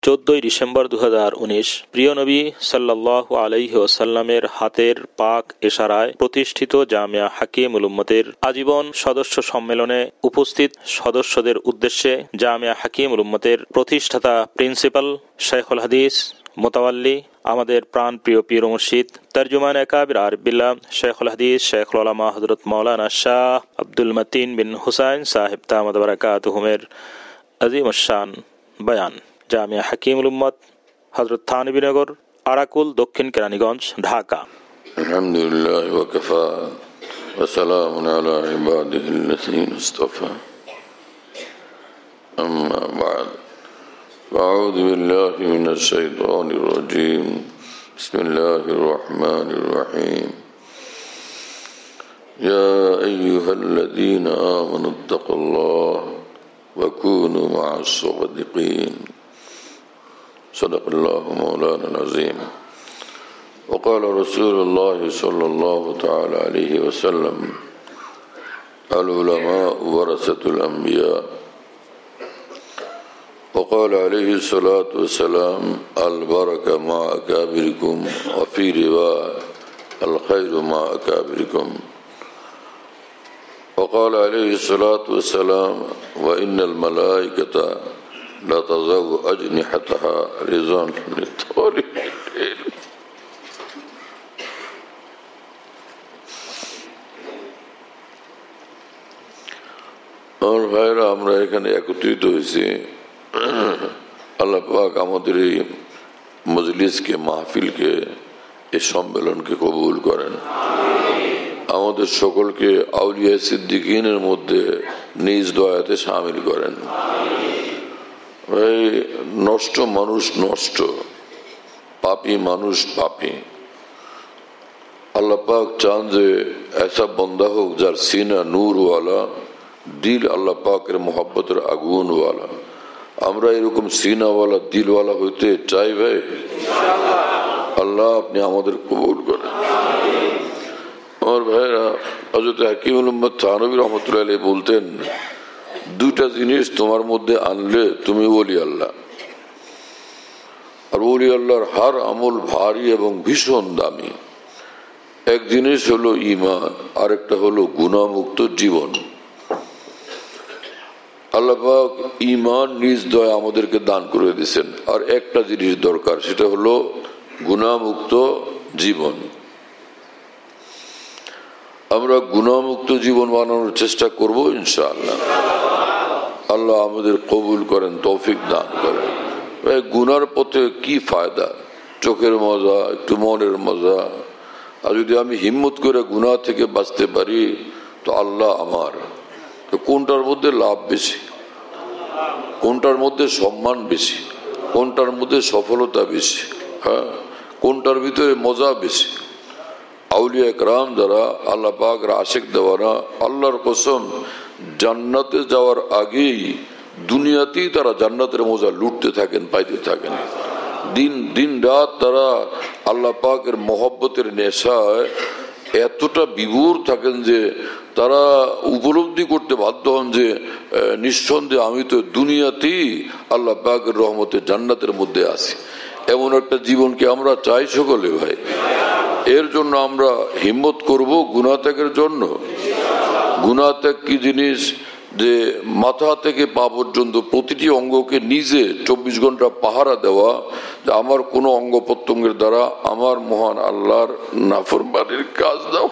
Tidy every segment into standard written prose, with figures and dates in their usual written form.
14 December 2019 প্রিয় নবী সাল্লাল্লাহু আলাইহি ওয়াসাল্লামের হাতের পাক ইশারায় প্রতিষ্ঠিত জামিয়া হাকিমুল উম্মতের আজীবন সদস্য সম্মেলনে উপস্থিত সদস্যদের উদ্দেশ্যে জামিয়া হাকিমুল উম্মতের প্রতিষ্ঠাতা প্রিন্সিপাল শাইখুল হাদিস মুতাওয়াল্লি আমাদের প্রাণ প্রিয় পীর ও মুর্শিদ তরজুমান আকাবির আরবিল্লাহ শাইখুল হাদিস শাইখুল উলামা হযরত মাওলানা শাহ আব্দুল মতিন বিন হুসাইন সাহেব দামাত বারাকাতুহুমের আজিম শান বয়ান জামিয়া হাকিমুল উম্মত হযরত থানবীনগর আরাকুল দক্ষিণ কেরানীগঞ্জ ঢাকা। আলহামদুলিল্লাহ ওয়া কাফা ওয়া সালামুন আলা ইবাদিহিল্লাযীনা ইসতাফা আম্মা বা'দ আউযু বিল্লাহি মিনাশ শাইতানির রাজীম বিসমিল্লাহির রহমানির রহিম ইয়া আইয়ুহাল্লাযীনা আমানুত্তাকুল্লাহ ওয়া কুনু মা'আস সাদিকিন صدق الله مولانا العظيم وقال رسول الله صلى الله تعالى عليه وسلم العلماء ورثة الأنبياء وقال عليه الصلاة والسلام البركة مع أكابركم وفي رواية الخير مع أكابركم وقال عليه الصلاة والسلام وإن الملائكة لا تضع أجنحتها رضا لطالب العلم আমার ভাইরা, আমরা এখানে একত্রিত হয়েছি আল্লাহ পাক আমাদের এই মজলিসকে, মাহফিলকে, এই সম্মেলনকে কবুল করেন। আমাদের সকলকে আউলিয়া সিদ্দিকিনের মধ্যে নিজ দয়াতে শামিল করেন। ভাই, নষ্ট মানুষ নষ্ট, পাপী মানুষ পাপী। আল্লাহ পাক চান যে ऐसा बंदा হোক যার সিনা নূর ওয়ালা, দিল আল্লাহ পাকের মোহাব্বতের আগুন ওয়ালা। আমরা এরকম সিনাওয়ালা দিলওয়ালা হইতে চাই ভাই। আল্লাহ আপনি আমাদের কবুল করেন। আমার ভাইরা, হযরত হাকিমুল উম্মত থানবী রহমাতুল্লাহ আলাইহি বলতেন, দুইটা জিনিস তোমার মধ্যে আনলে তুমি ওলি আল্লাহ। আর ওলি আল্লাহর হার আমল ভারী এবং ভীষণ দামি। এক জিনিস হলো ঈমান, আরেকটা হলো গুনাহমুক্ত জীবন। আল্লাহ পাক ঈমান নিজ দয়া আমাদেরকে দান করে দিয়েছেন, আর একটা জিনিস দরকার, সেটা হলো গুনাহমুক্ত জীবন। আমরা গুনাহমুক্ত জীবন বানানোর চেষ্টা করব ইনশাআল্লাহ। আল্লাহ আমাদের কবুল করেন, তৌফিক দান করেন। গুনার পথে কি ফায়দা? চোখের মজা, একটু মনের মজা। আর যদি আমি হিম্মত করে গুনাহ থেকে বাঁচতে পারি তো আল্লাহ আমার। তো কোনটার মধ্যে লাভ বেশি? কোনটার মধ্যে সম্মান বেশি? কোনটার মধ্যে সফলতা বেশি? হ্যাঁ, কোনটার ভিতরে মজা বেশি? আউলিয়া کرام যারা আল্লাহ পাকের আশিক দেওয়ানা, আল্লাহর কসম জান্নাতে যাওয়ার আগেই দুনিয়াতেই তারা জান্নাতের মজা লুটতে থাকেন, পাইতে থাকেন। দিন রাত তারা আল্লাহ পাকের মহব্বতের নেশায় এতটা বিভোর থাকেন যে তারা উপলব্ধি করতে বাধ্য হন যে নিঃসন্দেহে আমি তো দুনিয়াতেই আল্লাহ পাকের রহমতে জান্নাতের মধ্যে আছি। এমন একটা জীবনকে আমরা চাই সকলে ভাই। এর জন্য আমরা হিম্মত করব গুনাহ ত্যাগের জন্য। গুনাহ ত্যাগ কি জিনিস? যে মাথা থেকে পা পর্যন্ত প্রতিটি অঙ্গকে নিজে 24 ঘন্টা পাহারা দেওয়া, যে আমার কোনো অঙ্গ প্রত্যঙ্গের দ্বারা আমার মহান আল্লাহর নাফরমানির কাজ দেওয়া।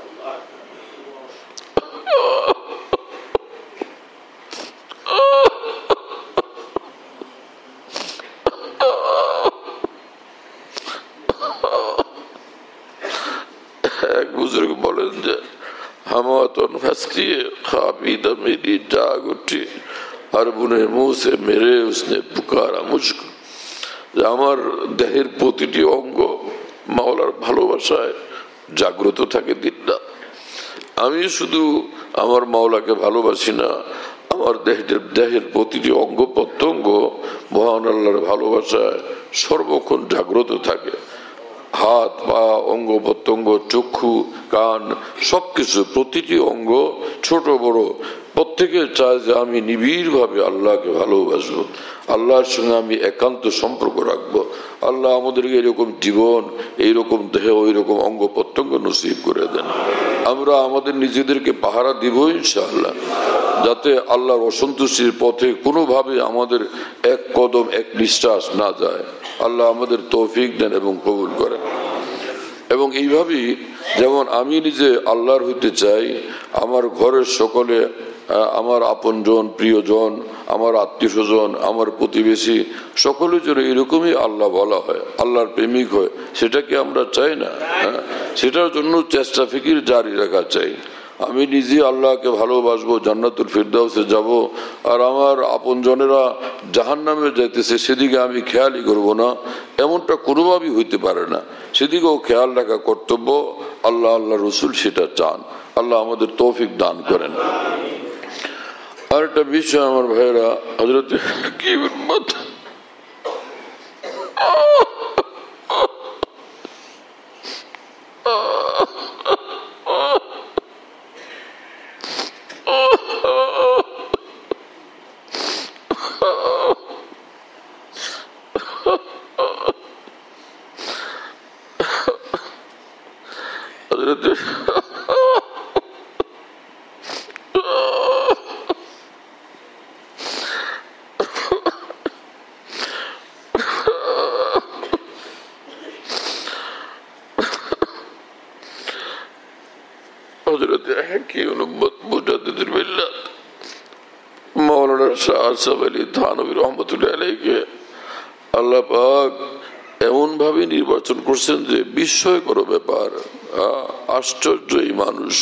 এক বুজুর্গ বলেন যে হামাতন ফসকিয়ে খাবিদা মেরি জাগ উঠি, হর বুনে মুঁহ সে মেরে উসনে পুকারা মুঝকো। আমার দেহের প্রতিটি অঙ্গ মাওলার ভালোবাসায় জাগ্রত থাকে দিনরাত। আমি শুধু আমার মাওলাকে ভালোবাসি না, আমার দেহের প্রতিটি অঙ্গ প্রত্যঙ্গ মহান আল্লাহর ভালোবাসায় সর্বক্ষণ জাগ্রত থাকে। হাত পা অঙ্গ প্রত্যঙ্গ চক্ষু কান সবকিছু প্রতিটি অঙ্গ ছোট বড় প্রত্যেকে চায় যে আমি নিবিড়ভাবে আল্লাহকে ভালোবাসবো, আল্লাহর সঙ্গে আমি একান্ত সম্পর্ক রাখবো। আল্লাহ আমাদেরকে এরকম জীবন, এইরকম দেহ, এইরকম অঙ্গ প্রত্যঙ্গ নসিব করে দেন। আমরা আমাদের নিজেদেরকে পাহারা দিব ইনশাআল্লাহ, যাতে আল্লাহর অসন্তুষ্টির পথে কোনোভাবে আমাদের এক কদম এক নিঃশ্বাস না যায়। আল্লাহ আমাদের তৌফিক দেন এবং কবুল করেন। এবং এইভাবেই যেমন আমি নিজে আল্লাহর হইতে চাই, আমার ঘরের সকলে, আমার আপনজন, প্রিয়জন, আমার আত্মীয় স্বজন, আমার প্রতিবেশী সকলের জন্য এরকমই আল্লাহ বলা হয়, আল্লাহর প্রেমিক হয়। সেটা কি আমরা চাই না? সেটার জন্য চেষ্টা ফিকির জারি রাখা চাই। আমি নিজে আল্লাহকে ভালোবাসবো, জান্নাতুল ফিরদাউসে যাব, আর আমার আপনজনেরা জাহান্নামে যাইতেছে সেদিকে আমি খেয়ালই করব না, এমনটা কোনোভাবেই হইতে পারে না। সেদিকেও খেয়াল রাখা কর্তব্য। আল্লাহ, আল্লাহ রসুল সেটা চান। আল্লাহ আমাদের তৌফিক দান করেন। আর একটা বিষয় আমার ভাইয়েরা, হযরত কি উম্মত মাওলানা শাহ আশরাফ আলী থানভী রহমতুল্লাহ আলাইহিকে আল্লাহ পাক এমন ভাবে নির্বাচন করছেন যে বিস্ময়কর ব্যাপার। আশ্চর্য এই মানুষ,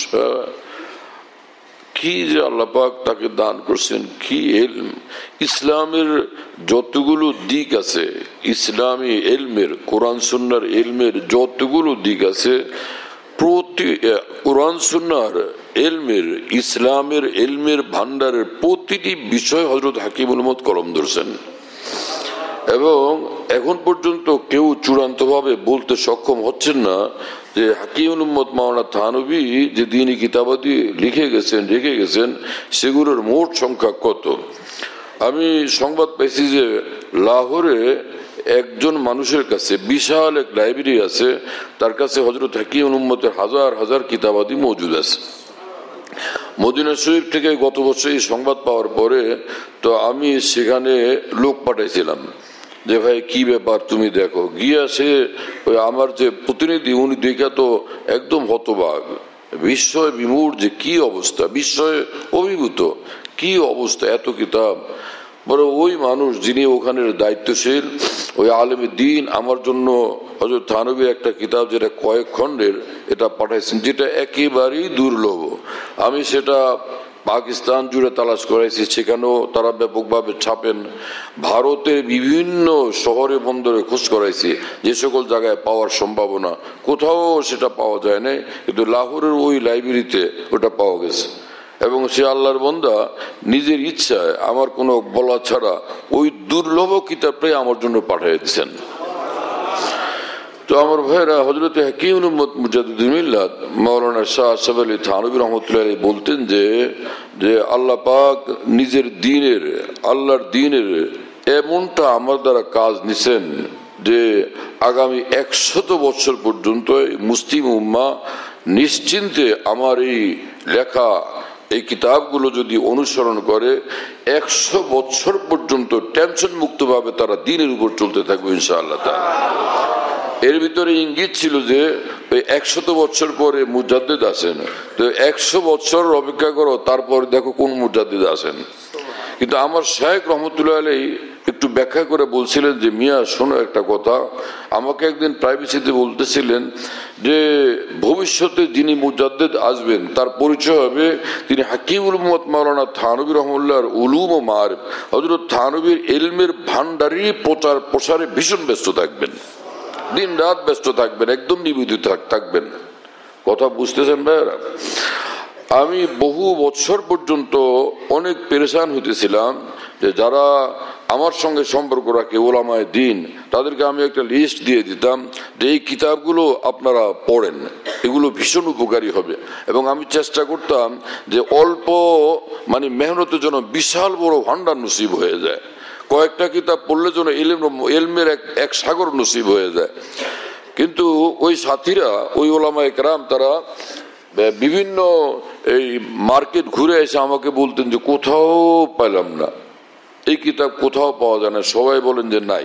কি যে আল্লাহ পাক তাকে দান করছেন, কি ইলম। ইসলামের যতগুলো দিক আছে, ইসলামী ইলমের, কোরআন সুন্নাহর ইলমের যতগুলো দিক আছে, প্রতি কোরআন সুন্নাহর ইলমের, ইসলামের ইলমের ভান্ডারের প্রতিটি বিষয় হযরত হাকিমুল উম্মত কলম ধরছেন। এবং এখন পর্যন্ত কেউ চূড়ান্ত ভাবে বলতে সক্ষম হচ্ছেন না যে হাকিমুল উম্মত মাওলানা থানভী যে দ্বীনি কিতাবাদি লিখে গেছেন, রেখে গেছেন, সেগুলোর মোট সংখ্যা কত। আমি সংবাদ পাইছি যে লাহোরে একজন মানুষের কাছে বিশাল এক লাইব্রেরি আছে, তার কাছে হযরত হাকিমুল উম্মতের হাজার হাজার কিতাবাদি মজুদ আছে। মদিনা শরীফ থেকে গত বছর এই সংবাদ পাওয়ার পরে তো আমি সেখানে লোক পাঠাইছিলাম যে ভাই কি ব্যাপার তুমি দেখো। গিয়া সে আমার যে প্রতিনিধি, উনি দেখা তো একদম হতবাক, বিস্ময় বিমূঢ় যে কি অবস্থা, বিস্ময়ে অভিভূত, কি অবস্থা, এত কিতাব। বড় ওই মানুষ যিনি ওখানের দায়িত্বশীল, ওই আলেম দ্বীন আমার জন্য হযরত থানভীর একটা কিতাব যেটা কয়েক খণ্ডের, এটা পাঠাইছেন, যেটা একেবারেই দুর্লভ। আমি সেটা পাকিস্তান জুড়ে তালাশ করাইছি, সেখানেও তারা ব্যাপকভাবে ছাপেন। ভারতের বিভিন্ন শহরে বন্দরে খোঁজ করাইছি, যে সকল জায়গায় পাওয়ার সম্ভাবনা, কোথাও সেটা পাওয়া যায় না, কিন্তু লাহোরের ওই লাইব্রেরিতে ওটা পাওয়া গেছে। এবং সে আল্লাহর বান্দা নিজের ইচ্ছায় আমার কোনো বলা ছাড়া ওই দুর্লভ কিতাবটাই আমার জন্য পাঠিয়ে দিচ্ছেন। তো আমার ভাইয়েরা, হযরত হাকিমুল উম্মত মুজাদ্দিদুল মিল্লাত মাওলানা শাহ আশরাফ আলী থানভী রাহমাতুল্লাহ আলাইহি বলতেন যে আল্লাহ পাক নিজের দ্বীনের, আল্লাহর দ্বীনের এমনটা আমার দ্বারা কাজ নিছেন যে আগামী 100 বছর পর্যন্ত মুসলিম উম্মাহ নিশ্চিন্তে আমার এই লেখা এই কিতাবগুলো যদি অনুসরণ করে 100 বছর পর্যন্ত টেনশন মুক্ত ভাবে তারা দ্বীনের উপর চলতে থাকবে ইনশাআল্লাহ তাআলা। এর ভিতরে ইঙ্গিত ছিল যে 100 বছর পরে মুজাদ্দিদ আসেন, তো 100 বছর অপেক্ষা করো, তারপর দেখো কোন মুজাদ্দিদ আসেন। কিন্তু আমার শাইখ রহমতুল্লাহ আলাইহি একটু ব্যাখ্যা করে বলছিলেন যে মিয়া শোনো একটা কথা, আমাকে একদিন প্রাইভেসিতে বলতেছিলেন যে ভবিষ্যতে যিনি মুজাদ্দিদ আসবেন তার পরিচয় হবে তিনি হাকিমুল উম্মত মাওলানা থানভী রহমাতুল্লাহর উলুম ও মাআরিফ, হযরত থানভীর ইলমের ভান্ডারী প্রচার প্রসারে ভীষণ ব্যস্ত থাকবেন, দিন রাত ব্যস্ত থাকবেন, একদম নিবেদিত থাকবেন। কথা বুঝতেছেন ভাইরা? আমি বহু বছর পর্যন্ত অনেক পেরেশান হইতেছিলাম যে যারা আমার সঙ্গে সম্পর্ক রাখে ওলামায়ে দ্বীন, তাদেরকে আমি একটা লিস্ট দিয়ে দিতাম যে এই কিতাবগুলো আপনারা পড়েন, এগুলো ভীষণ উপকারী হবে। এবং আমি চেষ্টা করতাম যে অল্প মেহনতের জন্য বিশাল বড় ভান্ডার নসিব হয়ে যায়, কয়েকটা কিতাব পড়লে যেন এলমের এক সাগর নসিব হয়ে যায়। কিন্তু ওই সাথীরা, ওই ওলামায়ে কেরাম, তারা বিভিন্ন এই মার্কেট ঘুরে এসে আমাকে বলতেন যে কোথাও পাইলাম না, এই কিতাব কোথাও পাওয়া যায় না, সবাই বলেন যে নাই।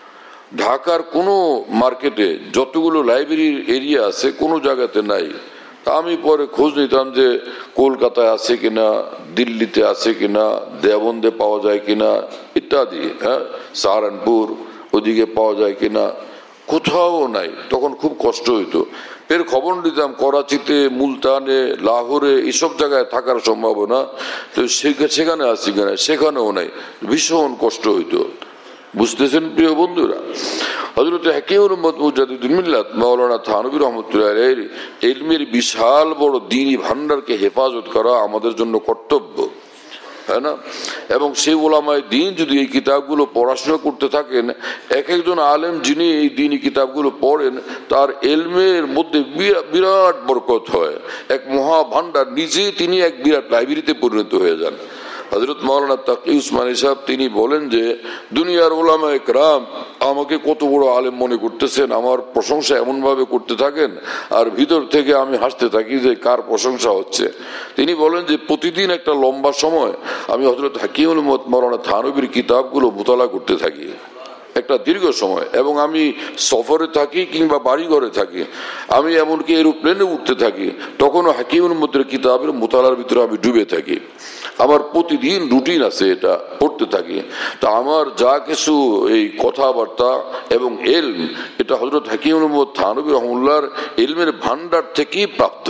ঢাকার কোনো মার্কেটে যতগুলো লাইব্রেরির এরিয়া আছে কোনো জায়গাতে নাই। তা আমি পরে খোঁজ নিতাম যে কলকাতায় আছে কিনা, দিল্লিতে আছে কিনা, দেওবন্দে পাওয়া যায় কিনা ইত্যাদি, সাহারানপুর ওদিকে পাওয়া যায় কিনা, কোথাও নাই। তখন খুব কষ্ট হইতো। এর খবর নিতাম করাচিতে, মুলতানে, লাহোরে, এইসব জায়গায় থাকার সম্ভাবনা, তো সেখানে আছে কিনা, সেখানেও নাই। ভীষণ কষ্ট হইতো। বুঝতেছেন প্রিয় বন্ধুরা, হযরত হাকিমুল উম্মত মুজাদ্দিদুল মিল্লাত মাওলানা থানভী রাহমাতুল্লাহ আলাইহির ইলমের বিশাল বড় দ্বীনি ভান্ডারকে হেফাজত করা আমাদের জন্য কর্তব্য, তাই না? এবং সেই ওলামায়ে দ্বীন যদি এই কিতাবগুলো পড়াশোনা করতে থাকেন, এক একজন আলেম যিনি এই দ্বীনি কিতাবগুলো পড়েন, তার ইলমের মধ্যে বিরাট বরকত হয়। এক মহা ভান্ডার, নিজেই তিনি এক বিরাট লাইব্রেরিতে পরিণত হয়ে যান। হযরত মাওলানা তাকি উসমানী সাহেব তিনি বলেন যে দুনিয়ার ওলামায়ে কেরাম আমাকে কত বড় আলেম মনে করতেছেন, আমার প্রশংসা এমন ভাবে করতে থাকেন, আর ভিতর থেকে আমি হাসতে থাকি যে কার প্রশংসা হচ্ছে। তিনি বলেন যে প্রতিদিন একটা লম্বা সময় আমি হযরত হাকিমুল উম্মত মাওলানা থানভীর কিতাবগুলো মুতালা করতে থাকি, একটা দীর্ঘ সময়। এবং আমি সফরে থাকি কিংবা বাড়ি ঘরে থাকি, আমি এমনকি এরোপ্লেনে উঠতে থাকি, তখনও হাকিমুল উম্মতের কিতাবের মুতালার ভিতরে আমি ডুবে থাকি। আমার প্রতিদিন রুটিন আছে, এটা পড়তে থাকি। তা আমার যা কিছু এই কথাবার্তা এবং ইলম, এটা হযরত হাকিমুল উম্মত থানভী রাহমাতুল্লাহর ইলমের ভান্ডার থেকেই প্রাপ্ত।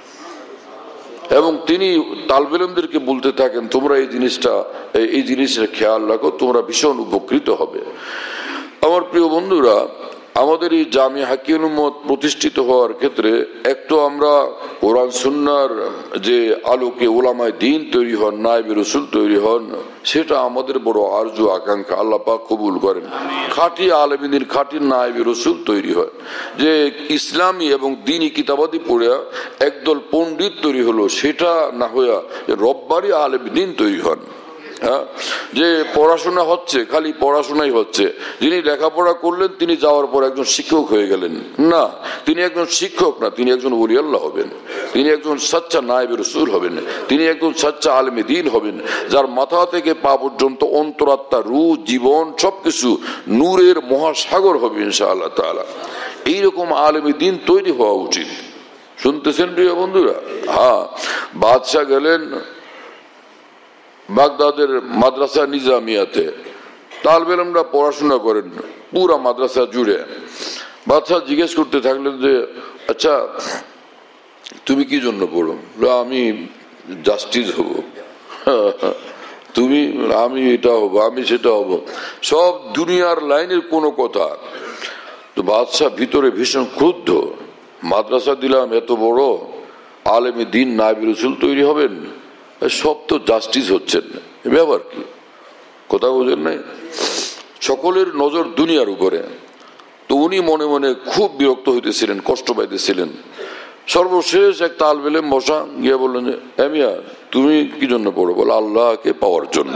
এবং তিনি তালবে ইলমদেরকে বলতে থাকেন তোমরা এই জিনিসটা খেয়াল রাখো, তোমরা ভীষণ উপকৃত হবে। আমার প্রিয় বন্ধুরা, আমাদের এই জামিয়া হাকিমুল উম্মত প্রতিষ্ঠিত হওয়ার ক্ষেত্রে এক তো আমরা কোরআন সুন্নাহর যে আলোকে ওলামায়ে দ্বীন তৈরি হন, নায়েবে রাসূল তৈরি হন, সেটা আমাদের বড় আরজু আকাঙ্ক্ষা। আল্লাহ পাক কবুল করেন। খাঁটি আলেম দ্বীন, খাঁটি নায়েবে রাসূল তৈরি হয়, যে ইসলামী এবং দ্বীনি কিতাবাদি পড়ে একদল পণ্ডিত তৈরি হলো, সেটা না হইয়া রব্বানি আলেম দ্বীন তৈরি হন। যে পড়াশোনা হচ্ছে, খালি পড়াশোনাই হচ্ছে, যিনি লেখাপড়া করলেন তিনি যাওয়ার পর একজন শিক্ষক হয়ে গেলেন না, তিনি একজন শিক্ষক না, তিনি একজন ওলি আল্লাহ হবেন, তিনি একজন সাচ্চা নায়েবে রাসূল হবেন, তিনি একজন সাচ্চা আলেমে দ্বীন হবেন, যার মাথা থেকে পা পর্যন্ত অন্তরাত্মা, রূহ, জীবন সবকিছু নূরের মহাসাগর হবে ইনশাআল্লাহ তাআলা। এইরকম আলেমে দ্বীন তৈরি হওয়া উচিত। শুনতেছেন প্রিয় বন্ধুরা? বাদশাহ গেলেন বাগদাদের মাদ্রাসা নিজামিয়াতে, তালবে ইলমরা পড়াশোনা করেন পুরা মাদ্রাসা জুড়ে। বাদশাহ জিজ্ঞেস করতে থাকলেন যে আচ্ছা তুমি কি জন্য পড়ো? আমি জাস্টিস হব। তুমি? আমি এটা হব, আমি সেটা হব, সব দুনিয়ার লাইনের কোনো কথা। তো বাদশাহ ভিতরে ভীষণ ক্রুদ্ধ, মাদ্রাসা দিলাম এত বড়, আলেমে দ্বীন নায়েবে রাসূল তৈরি হবেন, সব তো জাস্টিস হচ্ছেন না, ব্যাপার কি? কথা বোঝেন নাই? সকলের নজর দুনিয়ার উপরে। তো উনি মনে মনে খুব বিরক্ত হইতেছিলেন, কষ্ট পাইতেছিলেন। সর্বশেষ এক তালবে ইলম বসা গিয়ে বললেন যে মিয়া তুমি কি জন্য পড়ো? বলে আল্লাহকে পাওয়ার জন্য।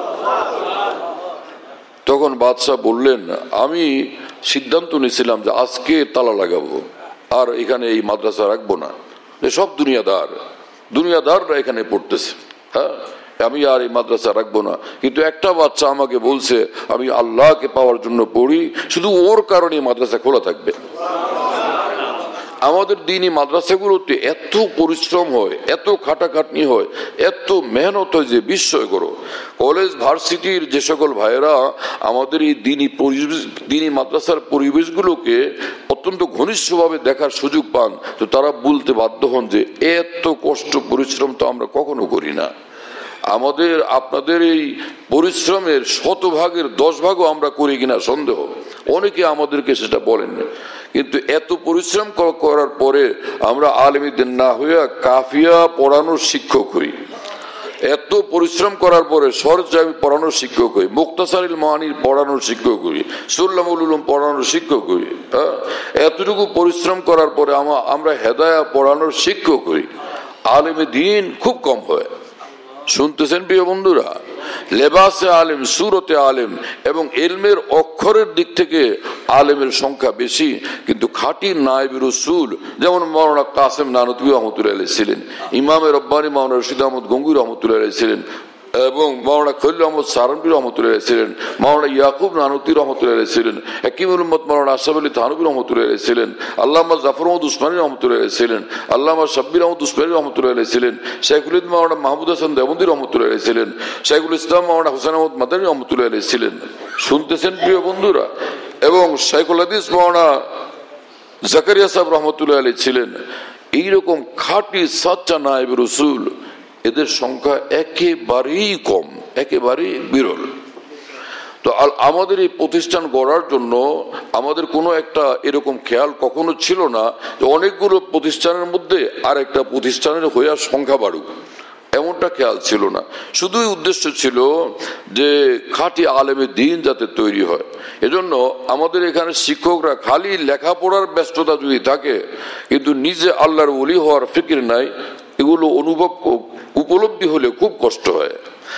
তখন বাদশাহ বললেন আমি সিদ্ধান্ত নিয়েছিলাম যে আজকে তালা লাগাবো, আর এখানে এই মাদ্রাসা রাখবো না, সব দুনিয়াদাররা এখানে পড়তেছে, আমি আর এই মাদ্রাসা রাখবো না। কিন্তু একটা বাচ্চা আমাকে বলছে আমি আল্লাহকে পাওয়ার জন্য পড়ি, শুধু ওর কারণে মাদ্রাসা খোলা থাকবে। আমাদের দ্বীনি মাদ্রাসাগুলোতে এত পরিশ্রম হয়, এত খাটাখাটনি হয়, এত মেহনত হয় যে বিস্ময়কর। কলেজ ভার্সিটির যে সকল ভাইয়েরা আমাদের এই দ্বীনি মাদ্রাসার পরিবেশগুলোকে অত্যন্ত ঘনিষ্ঠভাবে দেখার সুযোগ পান, তো তারা বলতে বাধ্য হন যে এত কষ্ট পরিশ্রম তো আমরা কখনো করি না। আপনাদের এই পরিশ্রমের 100 ভাগের 10 ভাগও আমরা করি কিনা সন্দেহ। অনেকে আমাদেরকে সেটা বলেন, কিন্তু এত পরিশ্রম করার পরে আমরা আলেমে দ্বীন না হইয়া কাফিয়া পড়ানোর শিক্ষক হই। এত পরিশ্রম করার পরে সরজামি পড়ানোর শিক্ষক হই, মুক্তাসারিল মানির পড়ানোর শিক্ষক হই, সুল্লামুল উলুম পড়ানোর শিক্ষক হই, এতটুকু পরিশ্রম করার পরে আমরা হেদায়া পড়ানোর শিক্ষক হই, আলেমে দ্বীন খুব কম হয়। শুনতেছেন প্রিয় বন্ধুরা? লেবাসে আলেম, সুরতে আলেম এবং ইলমের অক্ষরের দিক থেকে আলেমের সংখ্যা বেশি, কিন্তু খাঁটি নায়েব রাসূল যেমন মাওলানা কাসেম নানুতুবি রহমতুল্লাহ আলাইহি ছিলেন, ইমামে রব্বানী মাওলানা রশিদ আহমদ গঙ্গুই রহমতুল্লাহ আলাইহি ছিলেন, এবং মাওলানা খলিল আহমদ সারানবী রহমতুল্লাহ আলাইহি ছিলেন, মাওলানা ইয়াকুব নানুতুবি রহমতুল্লাহ আলাইহি ছিলেন, হাকিমুল উম্মত মাওলানা আশরাফ আলী থানভী রহমতুল্লাহ আলাইহি ছিলেন, আল্লামা জাফর আহমদ উসমানী রহমতুল্লাহ আলাইহি ছিলেন, আল্লামা শাব্বির আহমদ উসমানী রহমতুল্লাহ আলাইহি ছিলেন, শাইখুল ইসলাম মাওলানা মাহমুদ হাসান দেওবন্দি রহমতুল্লাহ আলাইহি ছিলেন, শাইখুল ইসলাম মাওলানা হুসাইন আহমদ মাদানী রহমতুল্লাহ আলাইহি ছিলেন। শুনতেছেন প্রিয় বন্ধুরা? এবং শাইখুল হাদিস মাওলানা জাকারিয়া সাহেব রহমতুল্লাহ আলাইহি ছিলেন। এইরকম খাঁটি সাচ্চা নায়েব রাসূল এদের সংখ্যা একেবারেই কম, একেবারেই বিরল। তো আমাদের এই প্রতিষ্ঠান গড়ার জন্য আমাদের কোনো একটা এরকম খেয়াল কখনো ছিল না যে অনেকগুলো প্রতিষ্ঠানের মধ্যে আর একটা প্রতিষ্ঠানের হয়ে সংখ্যা বাড়ুক, এমনটা খেয়াল ছিল না। শুধুই উদ্দেশ্য ছিল যে খাঁটি আলেমে দ্বীন যাতে তৈরি হয়। এজন্য আমাদের এখানে শিক্ষকরা খালি লেখাপড়ার ব্যস্ততা যদি থাকে কিন্তু নিজে আল্লাহর ওলি হওয়ার ফিকির নাই, এগুলো উপলব্ধি হলে খুব কষ্ট হয়।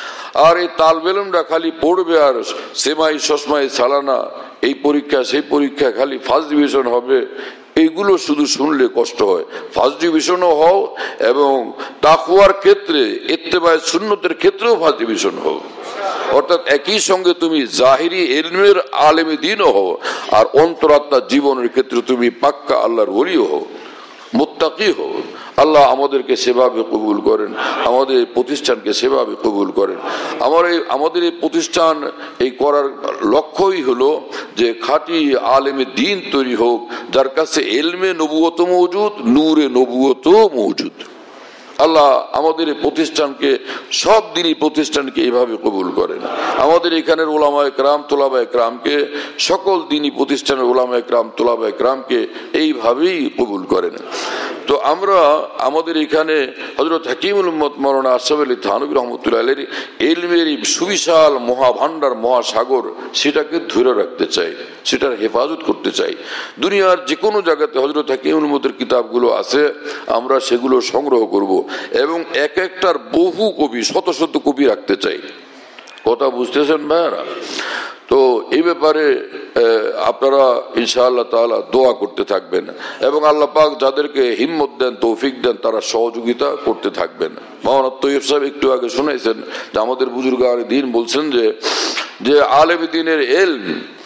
আর এই তালবেলমরা খালি পড়বে আর সেমাই সসমাই সালানা, এই পরীক্ষা সেই পরীক্ষা, খালি ফার্স্ট ডিভিশন হবে, এইগুলো শুধু শুনলে কষ্ট হয়। ফার্স্ট ডিভিশনও হও এবং তাকওয়ার ক্ষেত্রে ইত্তেবায়ে সুন্নতের ক্ষেত্রেও ফার্স্ট ডিভিশন হও, অর্থাৎ একই সঙ্গে তুমি জাহিরি ইলমের আলেমে দ্বীনও হও আর অন্তরাত্মার জীবনের ক্ষেত্রে তুমি পাক্কা আল্লাহর ওলিও হও, মুত্তাকি হও। আল্লাহ আমাদেরকে সেভাবে কবুল করেন, আমাদের প্রতিষ্ঠানকে সেভাবে কবুল করেন। আমাদের এই প্রতিষ্ঠান এই করার লক্ষ্যই হলো যে খাঁটি আলেমে দ্বীন তৈরি হোক, যার কাছে ইলমে নবুয়ত মওজুদ, নূরে নবুয়ত মওজুদ। আল্লাহ আমাদের এই প্রতিষ্ঠানকে, সব দিনই প্রতিষ্ঠানকে এইভাবে কবুল করেন। আমাদের এখানের উলামায়ে কেরাম, তোলাবায়ে কেরামকে, সকল দিনই প্রতিষ্ঠানের উলামায়ে কেরাম, তোলাবায়ে কেরামকে এইভাবেই কবুল করেন। তো আমরা আমাদের এখানে হযরত হাকিমুল উম্মত মাওলানা আশরাফ আলী থানভী রহমতুল্লাহ আলাইহি ইলমের সুবিশাল মহাভান্ডার, মহাসাগর, সেটাকে ধরে রাখতে চাই, সেটার হেফাজত করতে চাই। দুনিয়ার যে কোনো জায়গাতে হযরত হাকিমুল উম্মতের কিতাবগুলো আছে, আমরা সেগুলো সংগ্রহ করব এবং এক একটার বহু কপি, শত শত কপি রাখতে চাই। কথা বুঝতেছেন ভাইরা? তো এই ব্যাপারে আপনারা ইনশাআল্লাহ তাআলা দোয়া করতে থাকবেন এবং আল্লাহ পাক যাদেরকে হিম্মত দেন, তৌফিক দেন, তারা সহযোগিতা করতে থাকবেন। মাওলানা তৈয়ব সাহেব একটু আগে শুনাইছেন যে আমাদের বুজুর্গানে দ্বীন বলছেন যে আলেম দ্বীনের ইলম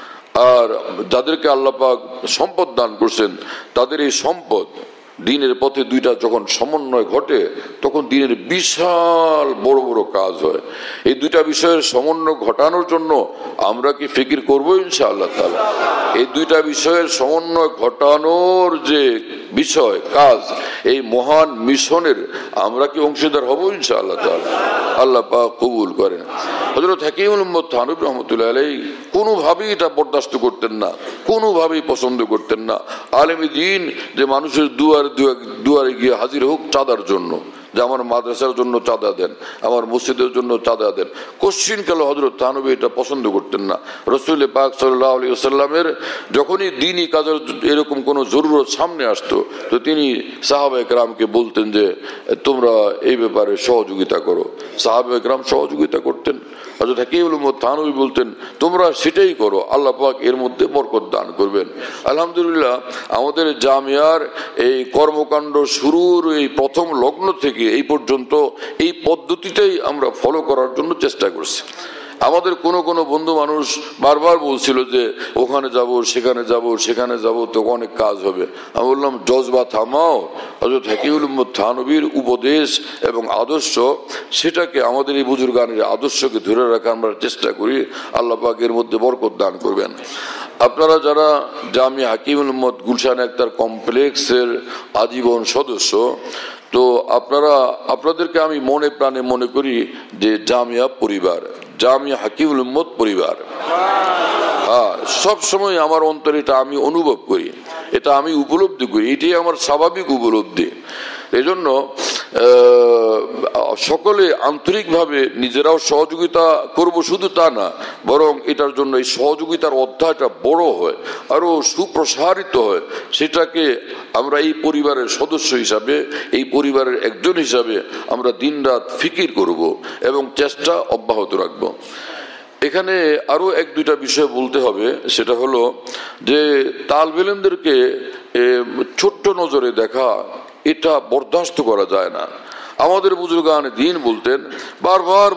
আর যাদেরকে আল্লাহ পাক সম্পদ দান করছেন, তাদের এই সম্পদ দ্বীনের পথে দুইটা যখন সমন্বয় ঘটে তখন দ্বীনের বিশাল বড় বড় কাজ হয়। এই দুইটা বিষয়ের সমন্বয় ঘটানোর জন্য আমরা কি ফিকির করবো ইনশাআল্লাহ তাআলা? এই দুইটা বিষয়ের সমন্বয় ঘটানোর যে বিষয়, কাজ, এই মহান মিশনের আমরা কি অংশীদার হব ইনশাআল্লাহ তাআলা? আল্লাহ পাক কবুল করেন। হযরত হাকিমুল উম্মত থানভী রহমতুল্লাহ আলাইহি কোনোভাবেই এটা বরদাস্ত করতেন না, কোনোভাবেই পছন্দ করতেন না আলেমে দ্বীন যে মানুষের দুয়ারে গিয়ে হাজির হোক চাঁদার জন্য, যে আমার মাদ্রাসার জন্য চাঁদা দেন, আমার মসজিদের জন্য চাঁদা দেন। কোশ্চিন কালে হযরত থানভী এটা পছন্দ করতেন না। রাসূল পাক সাল্লাল্লাহু আলাইহি ওয়াসাল্লামের যখনই দ্বীনি কাজের এরকম কোনো জরুরত সামনে আসতো তো তিনি সাহাবায়ে কেরামকে বলতেন যে তোমরা এই ব্যাপারে সহযোগিতা করো। সাহাবায়ে কেরাম সহযোগিতা করতেন। হযরত হাকিমুল উম্মত থানভী বলতেন তোমরা সেটাই করো, আল্লাহ পাক এর মধ্যে বরকত দান করবেন। আলহামদুলিল্লাহ আমাদের জামিয়ার এই কর্মকাণ্ড শুরুর এই প্রথম লগ্ন থেকে এই পর্যন্ত এই পদ্ধতিটাই আমরা ফলো করার জন্য চেষ্টা করছি। আমাদের কোনো বন্ধু মানুষ বারবার বলছিল যে ওখানে যাব, সেখানে যাব, সেখানে যাব, তো অনেক কাজ হবে। আমি বললাম জজবা থামাও, হযরত হাকিমুল উম্মত থানভীর উপদেশ এবং আদর্শ, সেটাকে আমাদের এই বুজুর্গানের আদর্শকে ধরে রাখা আমরা চেষ্টা করি। আল্লাহ পাক এর মধ্যে বরকত দান করবেন। আপনারা যারা জামিয়া হাকিমুল উম্মত গুলশান আক্তার কমপ্লেক্সের আজীবন সদস্য, তো আপনাদেরকে আমি মনে প্রাণে মনে করি যে জামিয়া পরিবার, জামিয়া হাকিমুল উম্মত পরিবার। সব সময় আমার অন্তরে এটা আমি অনুভব করি, এটা আমি উপলব্ধি করি, এটাই আমার স্বাভাবিক উপলব্ধি। এজন্য সকলে আন্তরিকভাবে নিজেরাও সহযোগিতা করব, শুধু তা না, বরং এটার জন্য এই সহযোগিতার অধ্যায়টা বড় হয়, আরো সুপ্রসারিত হয়, সেটাকে আমরা এই পরিবারের সদস্য হিসাবে, এই পরিবারের একজন হিসাবে আমরা দিনরাত ফিকির করব এবং চেষ্টা অব্যাহত রাখব। এখানে আরো এক দুইটা বিষয় বলতে হবে, সেটা হলো যে তালেব ইলমদেরকে ছোট্ট নজরে দেখা এটা বরদাস্ত করা যায় না। আমাদের বুজুর্গান দ্বীন বলতেন, বারবার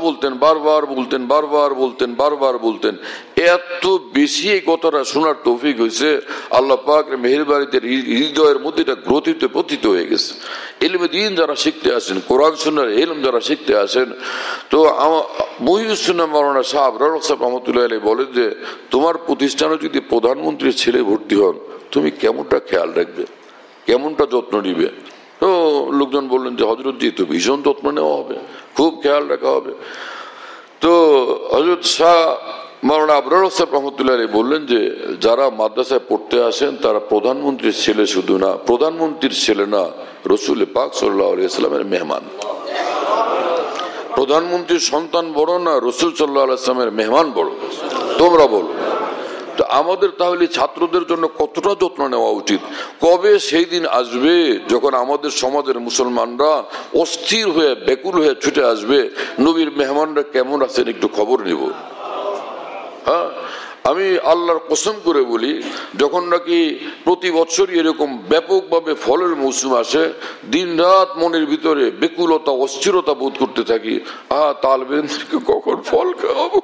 বলতেন, এত বেশি এই কথাটা শোনার তৌফিক হয়েছে, আল্লাহ পাক মেহেরবানিতে হৃদয়ের মধ্যে এটা গ্রথিত পতিত হয়ে গেছে। ইলমে দ্বীন যারা শিখতে আসেন, কোরআন সুন্নাহর ইলম যারা শিখতে আসেন, তো মহিউস সুন্নাহ মাওলানা সাহেব রহমতুল্লাহ আলাইহি বলেন যে তোমার প্রতিষ্ঠানে যদি প্রধানমন্ত্রীর ছেলে ভর্তি হন, তুমি কেমনটা খেয়াল রাখবে, কেমনটা যত্ন নিবে? তো লোকজন বললেন যে হযরত জি, তো ভীষণ যত্ন নেওয়া হবে, খুব খেয়াল রাখা হবে। তো হযরত শাহ মাওলানা আবরার সাহেব রহমতুল্লাহ আলাইহি বললেন যে যারা মাদ্রাসায় পড়তে আসেন তারা প্রধানমন্ত্রীর ছেলে শুধু না, প্রধানমন্ত্রীর ছেলে না, রাসূল পাক সাল্লাল্লাহু আলাইহি ওয়াসাল্লামের মেহমান। প্রধানমন্ত্রীর সন্তান বড় না, রাসূল সাল্লাল্লাহু আলাইহি ওয়াসাল্লামের মেহমান বড়, তোমরা বলো। তো আমাদের তাহলে ছাত্রদের জন্য কতটা যত্ন নেওয়া উচিত? কবে সেই দিন আসবে যখন আমাদের সমাজের মুসলমানরা অস্থির হয়ে ব্যাকুল হয়ে ছুটে আসবে, নবীর মেহমানরা কেমন আছেন একটু খবর নিব। হ্যাঁ, আমি আল্লাহর কসম করে বলি, যখন নাকি প্রতি বছরই এরকম ব্যাপকভাবে ফলের মৌসুম আসে, দিন রাত মনের ভিতরে বেকুলতা, অস্থিরতা বোধ করতে থাকি, তালেব ইলমদেরকে কখন ফল খাওয়াবো।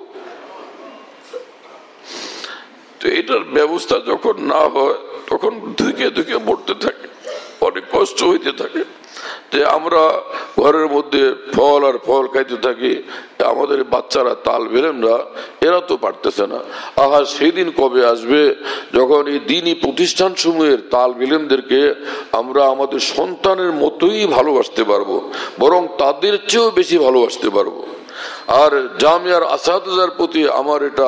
তো এটার ব্যবস্থা যখন না হয় তখন ধুকে ধুকে মরতে থাকে, অনেক কষ্ট হইতে থাকে। যে আমরা ঘরের মধ্যে ফল আর ফল খাইতে থাকি, আমাদের বাচ্চারা তালেব ইলমরা এরা তো পারতেছে না। সেই দিন কবে আসবে যখন এই দ্বীনি প্রতিষ্ঠান সমূহের তালেব ইলমদেরকে আমরা আমাদের সন্তানের মতোই ভালোবাসতে পারবো, বরং তাদের চেয়েও বেশি ভালোবাসতে পারবো। আর জামিয়ার আসাতিজার প্রতি আমার এটা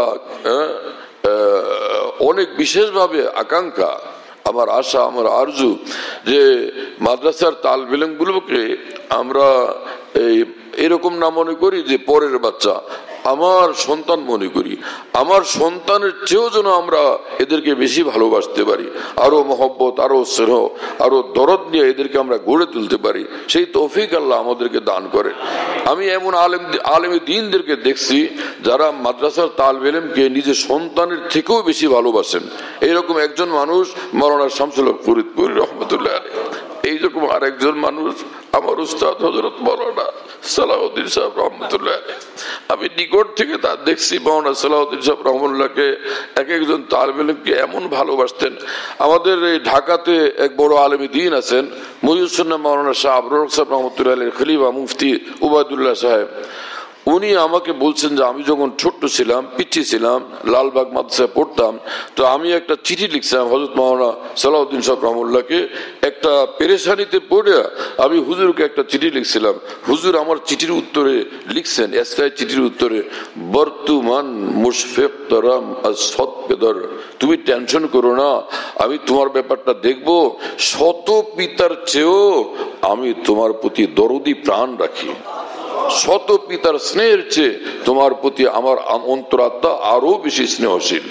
অনেক বিশেষভাবে আকাঙ্ক্ষা, আমার আশা, আমার আরজু যে মাদ্রাসার তালেব ইলমগুলোকে আমরা এরকম না মনে করি যে পরের বাচ্চা, আমার সন্তান মনে করি। আমার সন্তানের চেয়েও যেন আমরা এদেরকে বেশি ভালোবাসতে পারি, আরো মহব্বত, আরো স্নেহ, আরো দরদ নিয়ে এদেরকে আমরা গড়ে তুলতে পারি, সেই তৌফিক আল্লাহ আমাদেরকে দান করে। আমি এমন আলেমে দ্বীনদেরকে দেখছি যারা মাদ্রাসার তালেব ইলমকে নিজের সন্তানের থেকেও বেশি ভালোবাসেন। এইরকম একজন মানুষ মাওলানা শামসুল হক ফরিদপুরি রহমতুল্লাহ আলাইহি, এইরকম আরেকজন মানুষ আমার উস্তাদ হযরত মাওলানা সালাউদ্দিন সাহেব রহমতুল্লাহ আলাইহি। আমি নিকট থেকে তা দেখছি, মাওলানা সালাউদ্দিন সাহেব রহমতুল্লাহকে এক একজন তালেব ইলমকে এমন ভালোবাসতেন। আমাদের এই ঢাকাতে এক বড় আলেমে দ্বীন আছেন, মহিউস সুন্নাহ মাওলানা শাহ আবরার সাহেব রহমতুল্লাহ আলাইহির খলিফা মুফতি উবাইদুল্লাহ সাহেব, উনি আমাকে বলছেন যে আমি যখন ছোট্ট ছিলাম, পিচ্ছি ছিলাম, লালবাগ মাদ্রাসায় পড়তাম, তো আমি একটা চিঠি লিখছিলাম হযরত মাওলানা সালাউদ্দিন সাহেব রহমতুল্লাহকে। একটা পেরেশানিতে পড়ে আমি হুজুরকে একটা চিঠি লিখছিলাম। হুজুর আমার চিঠির উত্তরে লিখছেন, এসকাই চিঠির উত্তরে, বর্তমান মুশফিক তরাম আসফত পেদর, তুমি টেনশন করো না, আমি তোমার ব্যাপারটা দেখব, শত পিতার চেয়েও আমি তোমার প্রতি দরদি প্রাণ রাখি, শত পিতার স্নেহের চেয়ে তোমার প্রতি আমার অন্তরাত্মা আরো বেশি স্নেহশীল।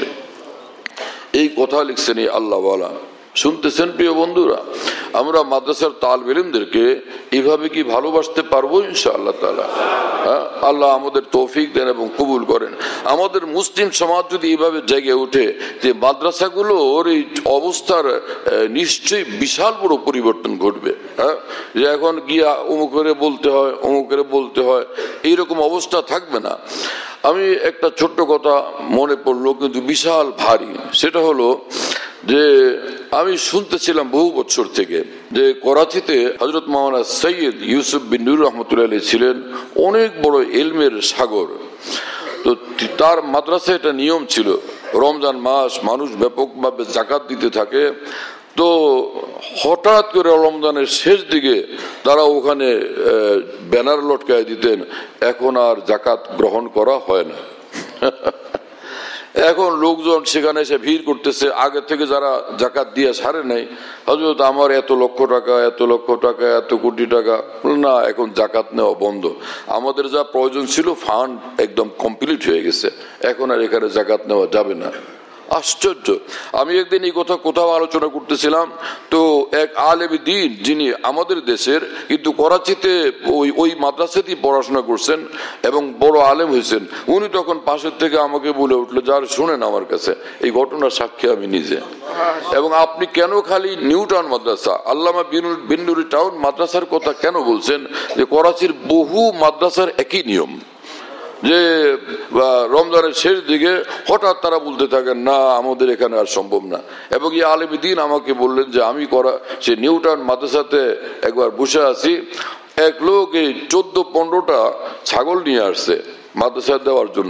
এই কথা লিখছেন এই আল্লাহওয়ালা। শুনতেছেন প্রিয় বন্ধুরা, আমরা মাদ্রাসার তালেব ইলমদেরকে এইভাবে কি ভালোবাসতে পারবো ইনশাআল্লাহ তাআলা? আল্লাহ আমাদের তৌফিক দেন এবং কবুল করেন। আমাদের মুসলিম সমাজ যদি এইভাবে জেগে ওঠে যে মাদ্রাসাগুলোর এই অবস্থার নিশ্চয়ই বিশাল বড় পরিবর্তন ঘটবে। যে এখন গিয়া অমুকের বলতে হয় এইরকম অবস্থা থাকবে না। আমি একটা ছোট্ট কথা মনে পড়লো, কিন্তু বিশাল ভারী। সেটা হলো যে আমি শুনতেছিলাম বহু বছর থেকে যে করাচিতে হযরত মাওলানা সৈয়দ ইউসুফ বিন নূর রহমতুল্লাহ আলাইহি ছিলেন অনেক বড় ইলমের সাগর। তো তার মাদ্রাসায় একটা নিয়ম ছিল, রমজান মাস মানুষ ব্যাপকভাবে যাকাত দিতে থাকে। তো হঠাৎ করে রমজানের শেষ দিকে তারা ওখানে ব্যানার লটকায় দিতেন, এখন আর যাকাত গ্রহণ করা হয় না। এখন লোকজন সেখানে এসে ভিড় করতেছে, আগে থেকে যারা জাকাত দিয়ে ছাড়ে নাই, হযরত আমার এত লক্ষ টাকা, এত লক্ষ টাকা, এত কোটি টাকা। না, এখন জাকাত নেওয়া বন্ধ। আমাদের যা প্রয়োজন ছিল ফান্ড একদম কমপ্লিট হয়ে গেছে, এখন আর এখানে জাকাত নেওয়া যাবে না। আশ্চর্য! আমি একদিন এই কথা কোথাও আলোচনা করতেছিলাম, তো এক আলেম দ্বীন যিনি আমাদের দেশের, কিন্তু করাচিতে ওই মাদ্রাসাতেই পড়াশোনা করছেন এবং বড় আলেম হয়েছেন, উনি তখন পাশের থেকে আমাকে বলে উঠলো, যার শুনেন আমার কাছে এই ঘটনার সাক্ষী আমি নিজে। এবং আপনি কেন খালি নিউ টাউন মাদ্রাসা, আল্লামা বিন নুরি টাউন মাদ্রাসার কথা কেন বলছেন? যে করাচির বহু মাদ্রাসার একই নিয়ম, যে রমজানের শেষ দিকে হঠাৎ তারা বলতে থাকেন, না আমাদের এখানে আর সম্ভব না। এবং এই আলেম দ্বীন আমাকে বললেন যে আমি সে নিউ টাউন মাদ্রাসাতে একবার বসে আছি, এক লোক এই 14-15টা ছাগল নিয়ে আসছে মাদ্রাসায় দেওয়ার জন্য।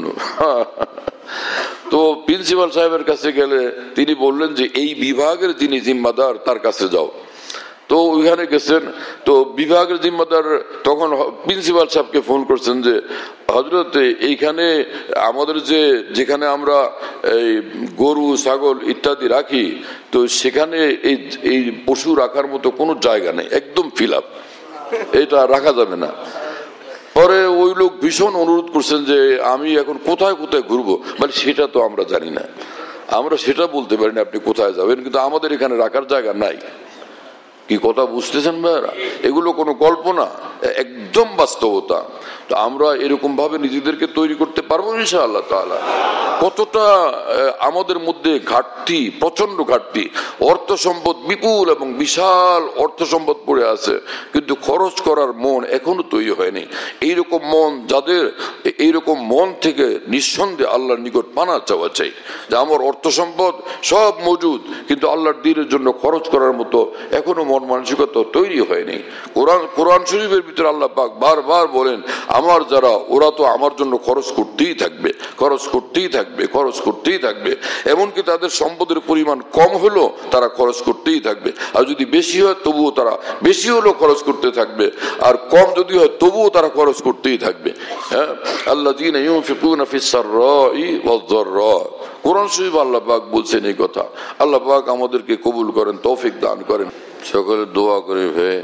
তো প্রিন্সিপাল সাহেবের কাছে গেলে তিনি বললেন যে এই বিভাগের যিনি জিম্মাদার তার কাছে যাও। তো ওইখানে গেছেন, তো বিভাগের জিম্মাদার তখন প্রিন্সিপাল সাহেবকে ফোন করছেন যে হযরত এইখানে আমাদের যেখানে আমরা এই গরু ছাগল ইত্যাদি রাখি, তো সেখানে এই পশু রাখার মতো কোনো জায়গা নেই, একদম ফিল আপ, এটা রাখা যাবে না। পরে ওই লোক ভীষণ অনুরোধ করছেন যে আমি এখন কোথায় কোথায় ঘুরবো, মানে সেটা তো আমরা জানি না, আমরা সেটা বলতে পারি না আপনি কোথায় যাবেন, কিন্তু আমাদের এখানে রাখার জায়গা নাই। কি কথা বুঝতেছেন ভাইরা? এগুলো কোনো গল্প না, একদম বাস্তবতা। তো আমরা এরকম ভাবে নিজেদেরকে তৈরি করতে পারবো ইনশাআল্লাহ তাআলা। কতটা আমাদের মধ্যে ঘাটতি, প্রচন্ড ঘাটতি, অর্থ সম্পদ বিপুল এবং বিশাল অর্থ সম্পদ পড়ে আছে, কিন্তু খরচ করার মন এখনো তৈরি হয়নি। এইরকম মন যাদের, এইরকম মন থেকে নিঃসন্দেহে আল্লাহর নিকট পানা চাওয়া চাই, যে আমার অর্থ সম্পদ সব মজুদ, কিন্তু আল্লাহর দ্বীনের জন্য খরচ করার মতো এখনো মন মানসিকতা তৈরি হয়নি। কোরআন শরীফের ভিতরে আল্লাহ পাক বারবার বলেন, আমার যারা, ওরা তো আমার জন্য খরচ করতেই থাকবে, খরচ করতেই থাকবে, খরচ করতেই থাকবে। এমনকি তাদের সম্পদের পরিমাণ কম হলো তারা খরচ করতেই থাকবে, আর যদি বেশি হয় তবুও তারা বেশি হলেও খরচ করতে থাকবে, আর কম যদি হয় তবুও তারা খরচ করতেই থাকবে। হ্যাঁ, আল্লাযীনা ইউনফিকুনা ফিস সাররাই ওয়াজ যাররা, কোরআন শরীফ আল্লাহ পাক বলছেন এই কথা। আল্লাহ পাক আমাদেরকে কবুল করেন, তৌফিক দান করেন। সকলে দোয়া করে ভাই।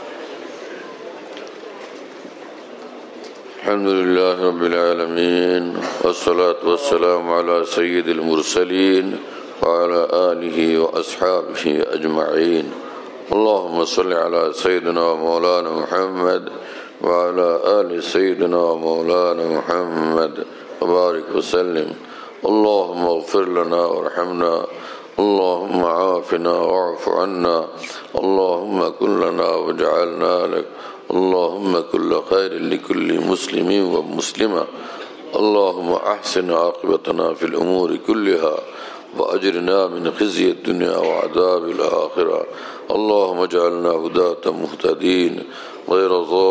আলহামদুলিল্লাহ রাব্বিল আলামিন, ওয়াসসালাতু ওয়াসসালামু আলা সাইয়্যিদিল মুরসালিন ওয়া আলা আলিহি ওয়া আসহাবিহি আজমাইন। আল্লাহুম্মা সাল্লি আলা সাইয়্যিদিনা ওয়া মাওলানা মুহাম্মদ ওয়া আলা আলি সাইয়্যিদিনা ওয়া মাওলানা মুহাম্মদ ওয়া বারিক ওয়া সাল্লিম। আল্লাহুম্মা ইগফির লানা ওয়ারহামনা, اللهم عافنا واعف عنا، اللهم كن لنا واجعلنا لك، اللهم كل خير لكل مسلم ومسلمة، اللهم أحسن عاقبتنا في الأمور كلها وأجرنا من خزي الدنيا وعذاب الآخرة، اللهم اجعلنا هداة مهتدين غير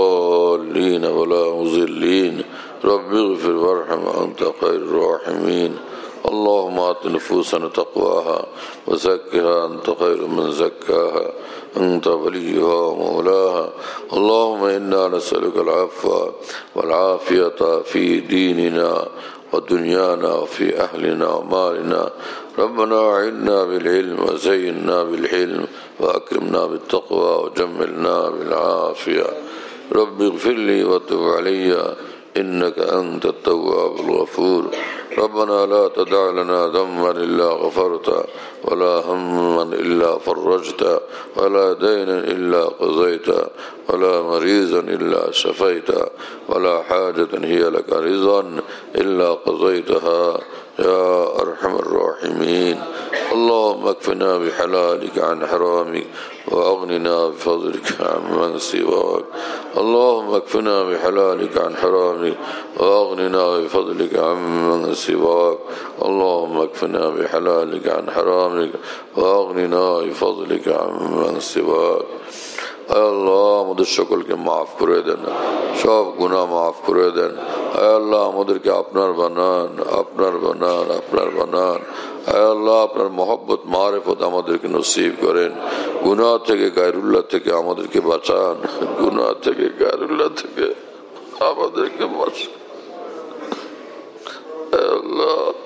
ضالين ولا مضلين، رب اغفر وارحم وأنت خير الراحمين، اللهم آت نفوسنا تقواها وزكها أنت خير من زكاها أنت وليها ومولاها، اللهم إنا نسألك العفو والعافية في ديننا ودنيانا وفي أهلنا ومالنا، ربنا أعنا بالعلم وزينا بالحلم وأكرمنا بالتقوى وجملنا بالعافية، رب اغفر لي وتب علي إنك أنت التواب الغفور، ربنا لا تدع لنا ذنبا إلا غفرته ولا هما إلا فرجته ولا دينا إلا قضيته ولا مريضا إلا شفيته ولا حاجة هي لك رضا إلا قضيتها يا أرحم الراحمين، اللهم اكفنا بحلالك عن حرامك وأغننا بفضلك عمن سواك، اللهم اكفنا بحلالك عن حرامك وأغننا بفضلك عمن سواك، اللهم اكفنا بحلالك عن حرامك وأغننا بفضلك عمن سواك। আল্লাহ আমাদের সকলকে মাফ করে দেন, সব গুনাহ মাফ করে দেন। আল্লাহ আমাদেরকে আপনার বানান, আপনার বানান, আপনার বানান। আল্লাহ আপনার মহব্বত মারিফত আমাদেরকে নসিব করেন। গুনাহ থেকে, গায়রুল্লাহ থেকে আমাদেরকে বাঁচান, গুনাহ থেকে, গায়রুল্লাহ থেকে আমাদেরকে বাঁচান। আল্লাহ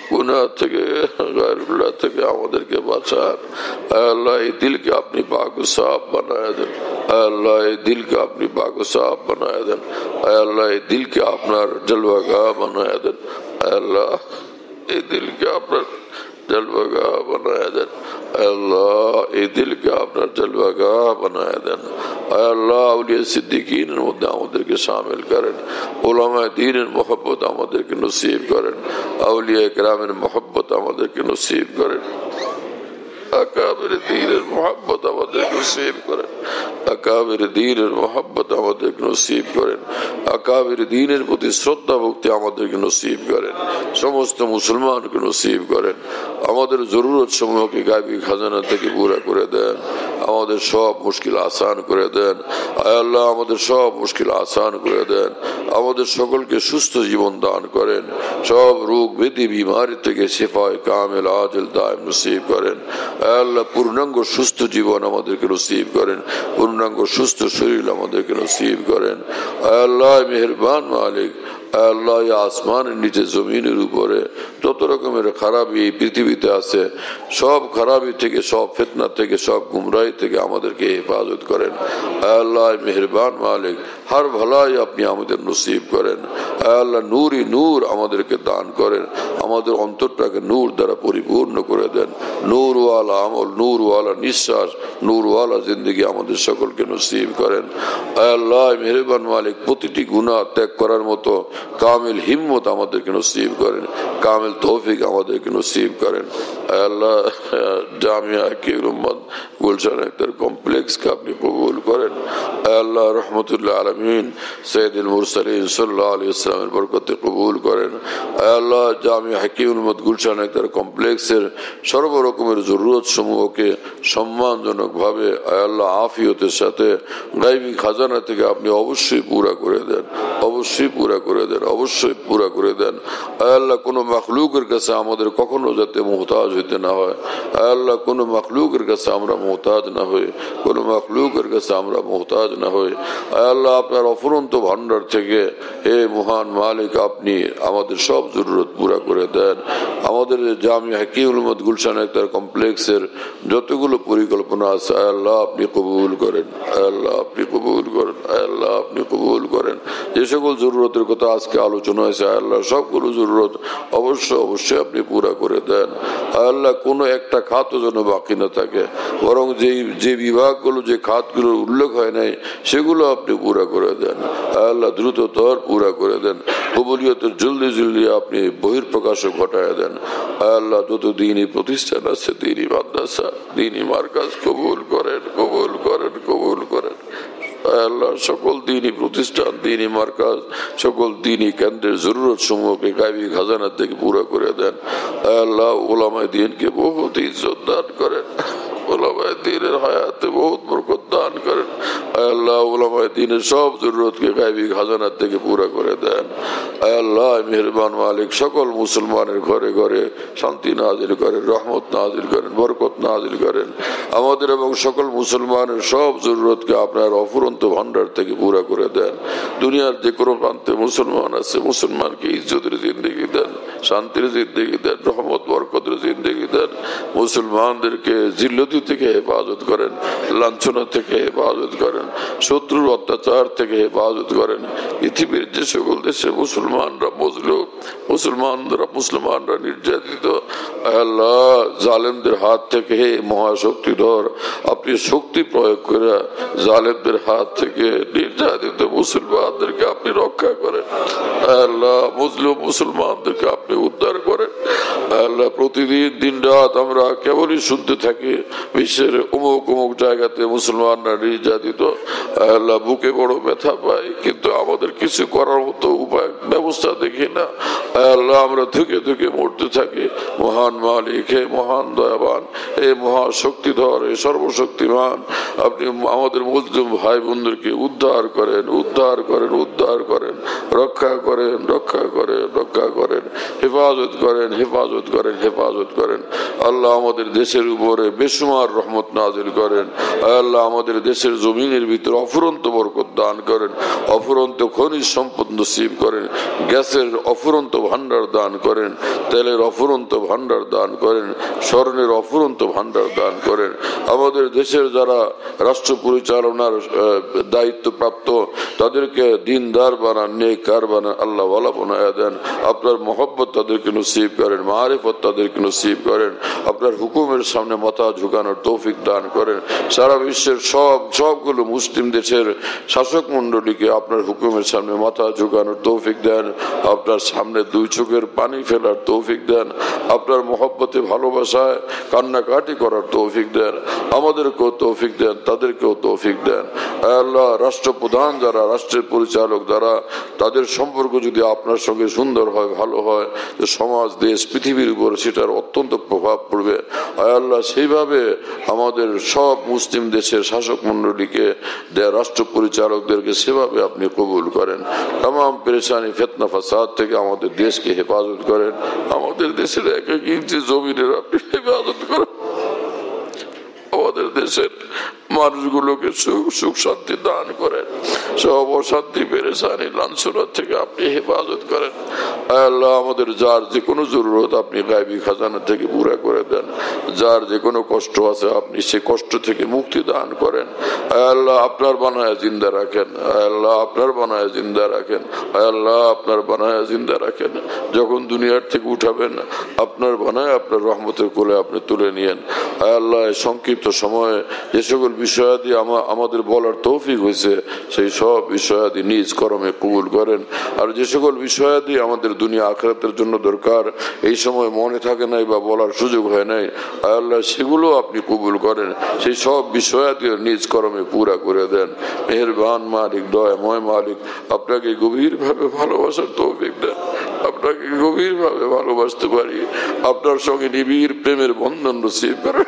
গুনাহ থেকে গায়রুল্লাহ থেকে আমাদেরকে বাঁচান। আল্লাহ এই দিলকে আপনি পাক ও সাফ বানায় দেন। আল্লাহ এই দিলকে আপনি পাক ও সাফ বানায় দেন। আল্লাহ এই দিলকে আপনার জলওয়াগাহ বানায় দেন। আল্লাহ এই দিলকে আপনার জলওয়াগাহ বানায় দেন। আল্লাহ এই দিলকে আপনার জলওয়াগাহ বানায় দেন। আল্লাহ আউলিয়া সিদ্দিকীনের মধ্যে আমাদেরকে শামিল করেন। উলামায়ে দ্বীনের মহব্বত আমাদেরকে নসিব করেন। আউলিয়া কেরামের মহব্বত আমাদেরকে নসিব করেন। আকাবির দ্বীনের মহব্বত আমাদেরকে নসিব করেন। আকাবির দ্বীনের মহব্বত আমাদেরকে নসিব করেন। আকাবির দ্বীনের প্রতি শ্রদ্ধা ভক্তি আমাদেরকে নসিব করেন। সমস্ত মুসলমানকে নসিব করেন। আমাদের জরুরত সমূহকে গায়বী খাজানা থেকে পুরা করে দেন। আমাদের সব মুশকিল আসান করে দেন। আয় আল্লাহ আমাদের সব মুশকিল আসান করে দেন। আমাদের সকলকে সুস্থ জীবন দান করেন। সব রোগ ব্যাধি বিমারি থেকে শিফায়ে কামিল আজিল দায়েম নসিব করেন। আয় আল্লাহ পূর্ণাঙ্গ সুস্থ জীবন আমাদেরকে নসিব করেন। পূর্ণাঙ্গ সুস্থ শরীর আমাদেরকে নসিব করেন। আয় আল্লাহ মেহেরবান মালিক, আল্লাহ আসমানের নিচে জমিনের উপরে যত রকমের খারাপি এই পৃথিবীতে আছে সব খারাপি থেকে, সব ফিতনা থেকে, সব গুমরাহি থেকে আমাদেরকে হেফাজত করেন। আল্লাহ মেহেরবান মালিক, হর ভলাই আপনি আমাদের নসিব করেন। আল্লাহ নূরই নূর আমাদেরকে দান করেন। আমাদের অন্তরটাকে নূর দ্বারা পরিপূর্ণ করে দেন। নূরওয়ালা আমল, নূরওয়ালা নিঃশ্বাস, নূরওয়ালা জিন্দগি আমাদের সকলকে নসিব করেন। আল্লাহ মেহেরবান মালিক, প্রতিটি গুনাহ ত্যাগ করার মতো কামিল হিম্মত আমাদেরকে নসিব করেন। কামিল তৌফিক আমাদেরকে নসিব করেন। আল্লাহ জামিয়া হাকিমুল উম্মত গুলশান আখতার কমপ্লেক্স কে আপনি কবুল করেন। আল্লাহ রহমতুল্লাহ আলামিন সৈয়দুল মুরসালিন সাল্লাল্লাহু আলাইহি ওয়াসাল্লামের বরকতে কবুল করেন। আল্লাহ জামিয়া হাকিমুল উম্মত গুলশান আখতার কমপ্লেক্সের সর্ব রকমের জরুরত সমূহকে সম্মানজনক ভাবে আল্লাহ আফিয়তের সাথে গায়বী খাজানা থেকে আপনি অবশ্যই পুরা করে দেন। অবশ্যই পুরা করে দেন। অবশ্যই পুরা করে দেন। আল্লাহ কোন মাখলুকের কাছে আমাদের কখনো যাতে মুহতাজ হইতে না হয়। আল্লাহ কোন মাখলুকের কাছে আমরা মুহতাজ না হই। কোন মাখলুকের কাছে আমরা মুহতাজ না হই। আল্লাহ আপনার অফুরন্ত ভান্ডার থেকে হে মহান মালিক আপনি আমাদের সব জরুরত পুরা করে দেন। আমাদের জামিয়া হাকিমুল উম্মত গুলশান আখতার কমপ্লেক্সের যতগুলো পরিকল্পনা আছে আল্লাহ আপনি কবুল করেন। আল্লাহ আপনি কবুল করেন। আল্লাহ আপনি কবুল করেন। যে সকল জরুরতের কথা আজকে আলোচনা হয়েছে আল্লাহ সবগুলো জরুরত অবশ্যই আপনি পুরা করে দেন। আল্লাহ কোনো একটা খাতও যেন বাকি না থাকে, বরং যে বিভাগগুলো, যে খাতগুলো উল্লেখ হয় নাই সেগুলো আপনি পুরা করে দেন। আল্লাহ দ্রুততর পুরা করে দেন। কবুলিয়তের জলদি আপনি বহির্প্রকাশও ঘটায় দেন। আল্লাহ যত দ্বীনি প্রতিষ্ঠান আছে, দ্বীনি মাদ্রাসা, দ্বীনি মার্কাজ কবুল করেন, কবুল করেন, কবুল করেন। আল্লাহ সকল দ্বীনি প্রতিষ্ঠান, দ্বীনি মার্কাজ, সকল দ্বীনি কেন্দ্রের জরুরত সমূহকে গায়বী খাজানা থেকে পুরা করে দেন। আল্লাহ উলামায়ে দ্বীনকে বহুত ইজ্জত দান করেন। উলামায়ে দ্বীনের হায়াতে বহুত বরকত দান করেন। আল্লাহ উলামায়ে দ্বীনের সব জরুরতকে গায়বী খাজানা থেকে পুরা করে দেন। আল্লাহ মেহেরবান মালিক সকল মুসলমানের ঘরে ঘরে শান্তি নাজিল করেন, রহমত নাজিল করেন, বরকত নাজিল করেন। আমাদের এবং সকল মুসলমানের সব জরুরতকে আপনার অফুরন্ত ভান্ডার থেকে পুরা করে দেন। দুনিয়ার যে কোনো প্রান্তে মুসলমান আছে মুসলমানকে ইজ্জতের জিন্দেগি দেন, শান্তির জিন্দেগি দেন, রহমত বরকতের জিন্দেগি দেন। মুসলমানদেরকে জিল্লতি থেকে হেফাজত করেন, লাঞ্ছনা থেকে হেফাজত করেন, শত্রুর অত্যাচার থেকে হেফাজত করেন। পৃথিবীর যে সকল দেশে মুসলমানরা মজলুম, মুসলমানরা নির্যাতিত, আল্লাহ জালেমদের হাত থেকে হে মহাশক্তিধর আপনি শক্তি প্রয়োগ করে জালেমদের হাত থেকে নির্যাতিত মুসলমানদেরকে আপনি রক্ষা করেন। আল্লাহ মজলুম মুসলমানদেরকে আপনি উদ্ধার করেন। আল্লাহ প্রতিদিন দিন রাত আমরা কেবলই শুনতে থাকি বিশ্বের অমুক অমুক জায়গাতে মুসলমানরা নির্যাতিত। আল্লাহ বুকে বড় ব্যথা পাই, কিন্তু আমাদের কিছু করার মতো উপায় ব্যবস্থা দেখি না। আল্লাহ আমরা ধুকে ধুকে মরতে থাকি। মহান মালিক, হে মহান দয়াবান, হে মহাশক্তিধর, হে সর্বশক্তিমান, আপনি আমাদের মজলুম ভাই বোনদেরকে উদ্ধার করেন, উদ্ধার করেন, উদ্ধার করেন, রক্ষা করেন, রক্ষা করেন, রক্ষা করেন, হেফাজত করেন, হেফাজত করেন, হেফাজত করেন। আল্লাহ আমাদের দেশের উপরে বেশুমার রহমত নাজিল করেন। আল্লাহ আমাদের দেশের জমিনের ভিতরে অফুরন্ত বরকত দান করেন, অফুরন্ত খনিজ সম্পদ নসিব করেন, গ্যাসের অফুরন্ত ভান্ডার দান করেন, তেলের অফুরন্ত ভান্ডার দান করেন, স্বর্ণের অফুরন্ত ভান্ডার দান করেন। আমাদের দেশের যারা রাষ্ট্র পরিচালনার দায়িত্বপ্রাপ্ত তাদেরকে দিনদার বানান, নেককার বানান, আল্লাহ ওয়ালা বানায়া দেন। আপনার মহব্বত তাদেরকে নসিব করেন, মারিফত তাদেরকে নসিব করেন। আপনার হুকুমের সামনে মাথা ঝুঁকানোর তৌফিক দান করেন। সারা বিশ্বের সবগুলো মুসলিম দেশের শাসক মন্ডলীকে আপনার হুকুমের সামনে মাথা ঝুঁকানোর তৌফিক দেন। আপনার সামনে দুই চোখের পানি ফেলার তৌফিক দেন। আপনার মহব্বতে ভালোবাসায় কান্নাকাটি করার তৌফিক দেন। আমাদেরকেও তৌফিক দেন, তাদেরকেও তৌফিক দেন। আল্লাহ রাষ্ট্রপ্রধান যারা, রাষ্ট্রের পরিচালক যারা, তাদের সম্পর্ক যদি আপনার সঙ্গে সুন্দর হয়, ভালো হয়, যে সমাজ, দেশ, পৃথিবীর উপর সেটার অত্যন্ত প্রভাব পড়বে। আল্লাহ সেইভাবে আমাদের সব মুসলিম দেশের শাসক মন্ডলীকে, রাষ্ট্র পরিচালকদেরকে সেভাবে আপনি কবুল করেন। তামাম পেরেশানি, ফিতনা, ফাসাদ থেকে আমাদের দেশকে হেফাজত করেন। আমাদের দেশের এক এক ইঞ্চি জমিনের আপনি হেফাজত করেন। আমাদের দেশের মানুষগুলোকে সুখ শান্তি দান করেন। সব অশান্তি, পেরেশানি, লাঞ্ছনা থেকে আপনি হেফাজত করেন। আল্লাহ আমাদের যার যে কোনো জরুরত আপনি গায়বী খাজানা থেকে পুরা করে দেন। যার যে কোনো কষ্ট আছে আপনি সে কষ্ট থেকে মুক্তি দান করেন। আল্লাহ আপনার বানায় জিন্দা রাখেন। আল্লাহ আপনার বানায় জিন্দা রাখেন। আল্লাহ আপনার বানায় জিন্দা রাখেন। যখন দুনিয়ার থেকে উঠাবেন আপনার বানায় আপনার রহমতের কোলে আপনি তুলে নিয়েন। আল্লাহ সংক্ষিপ্ত সময়ে যে সকল বিষয়াদি আমাদের বলার তৌফিক হয়েছে সেই সব বিষয়াদি নিজ কর্মে কবুল করেন। আর যে সকল বিষয়াদি আমাদের দুনিয়া আখিরাতের জন্য দরকার, এই সময় মনে থাকে নাই বা বলার সুযোগ হয় নাই, আল্লাহ সেগুলো আপনি কবুল করেন। সেই সব বিষয়াদি নিজ কর্মে পুরা করে দেন। মেহেরবান মালিক, দয়াময় মালিক, আপনাকে গভীরভাবে ভালোবাসার তৌফিক দেন। আপনাকে গভীরভাবে ভালোবাসতে পারি, আপনার সঙ্গে নিবিড় প্রেমের বন্ধন নসিব করেন।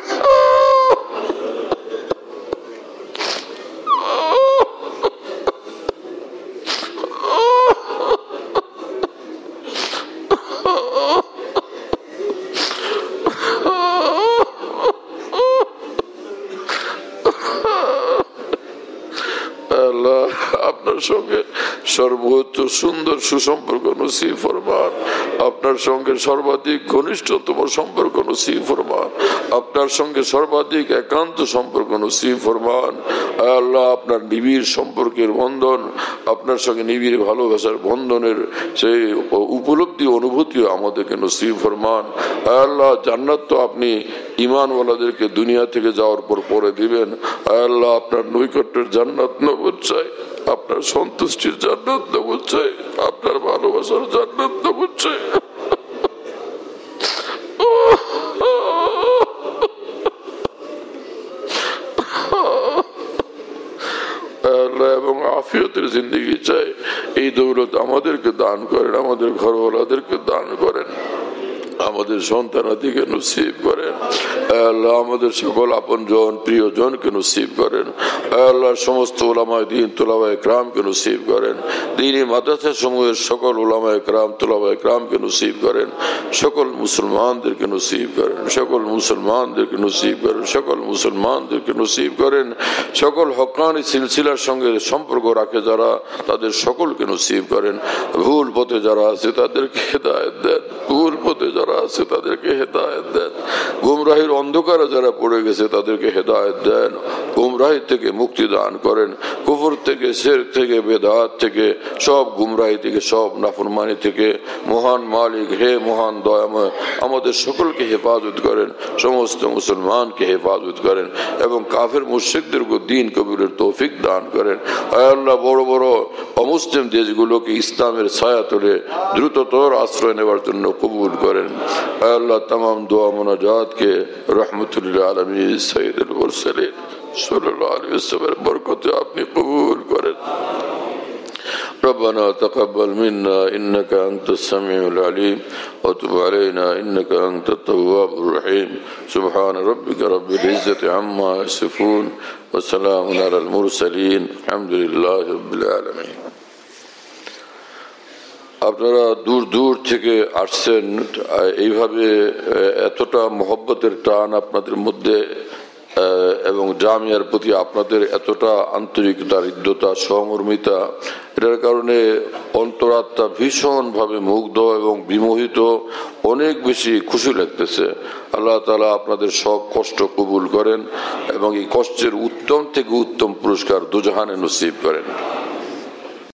আপনার সঙ্গে সর্বোচ্চ সুন্দর সুসম্পর্ক নসিব ফরমান। আপনার সঙ্গে সর্বাধিক ঘনিষ্ঠতম সম্পর্ক নসিব ফরমান। আপনার সঙ্গে সর্বাধিক একান্ত সম্পর্ক নসিব ফরমান। আল্লাহ আপনার নিবিড় সম্পর্কের বন্ধন, আপনার সঙ্গে নিবিড় ভালোবাসার বন্ধনের সেই উপলব্ধি, অনুভূতিও আমাদেরকে নসিব ফরমান। আল্লাহ জান্নাত তো আপনি ঈমানওয়ালাদেরকে দুনিয়া থেকে যাওয়ার পর পরে দিবেন। আল্লাহ আপনার নৈকট্যের জান্নাত নবুদ চাই, আপনার সন্তুষ্টির জান্নাত নবুদ চাই, আপনার ভালোবাসার জান্নাত নবুদ চাই। এবং আফিয়তের জিন্দগি চাই। এই দৌলত আমাদেরকে দান করেন, আমাদের ঘরওয়ালাদেরকে দান করেন, আমাদের সন্তানাদিকে নসিব করেন। আল্লাহ আমাদের সকল আপন জন, প্রিয় জনকে নসিব করেন। আল্লাহ সমস্ত উলামায়ে দ্বীন, তুলাবায়ে কেরামকে নসিব করেন। দ্বীনি মাদ্রাসা সমূহের সকল উলামায়ে কেরাম, তুলাবায়ে কেরামকে নসিব করেন। সকল মুসলমানদেরকে নসিব করেন, সকল মুসলমানদেরকে নসিব করেন, সকল মুসলমানদেরকে নসিব করেন। সকল হক্কানি সিলসিলার সঙ্গে সম্পর্ক রাখে যারা, তাদের সকলকে নসিব করেন। ভুল পথে যারা আছে তাদেরকে হেদায়েত দেন, ভুল পথে যারা আছে তাদেরকে হেদায়েত দেন। গুমরাহির অন্ধকারে যারা পড়ে গেছে তাদেরকে হেদায়েত দেন, গুমরাহি থেকে মুক্তি দান করেন। কুফর থেকে, শিরক থেকে, বেদাত থেকে, সব গুমরাহি থেকে, সব নাফরমানি থেকে মহান মালিক, হে মহান দয়াময়, আমাদের সকলকে হেফাজত করেন, সমস্ত মুসলমানকে হেফাজত করেন এবং কাফের মুশরিকদেরকে দ্বীন কবুলের তৌফিক দান করেন। আল্লাহ বড় বড় অমুসলিম দেশগুলোকে ইসলামের ছায়াতলে দ্রুততর আশ্রয় নেওয়ার জন্য কবুল করেন। আল্লাহ तमाम दुआ मुनाजात के रहमतुल्लिल आलमीन सय्यदुल मुरसलीन सल्लल्लाहु अलैहि वसल्लम बरकत आपने कबूल करें। रब्बना तक़ब्बल मिन्ना इन्नका अंतस समीउल अलीम व तुब अलैना इन्नका अंतत तव्वाबुर रहीम। सुब्हान रब्बिका रब्बिल इज्जति अम्मा यसिफून व सलामुन अलल मुरसलीन। अल्हम्दुलिल्लाहि रब्बिल आलमीन। আপনারা দূর দূর থেকে আসছেন, এইভাবে এতটা মহব্বতের টান আপনাদের মধ্যে এবং জামিয়ার প্রতি আপনাদের এতটা আন্তরিকতা, হৃদ্যতা, সহমর্মিতা, এটার কারণে অন্তরাত্মা ভীষণভাবে মুগ্ধ এবং বিমোহিত, অনেক বেশি খুশি লাগতেছে। আল্লাহ তাআলা আপনাদের সব কষ্ট কবুল করেন এবং এই কষ্টের উত্তম থেকে উত্তম পুরস্কার দুজাহানে নসিব করেন।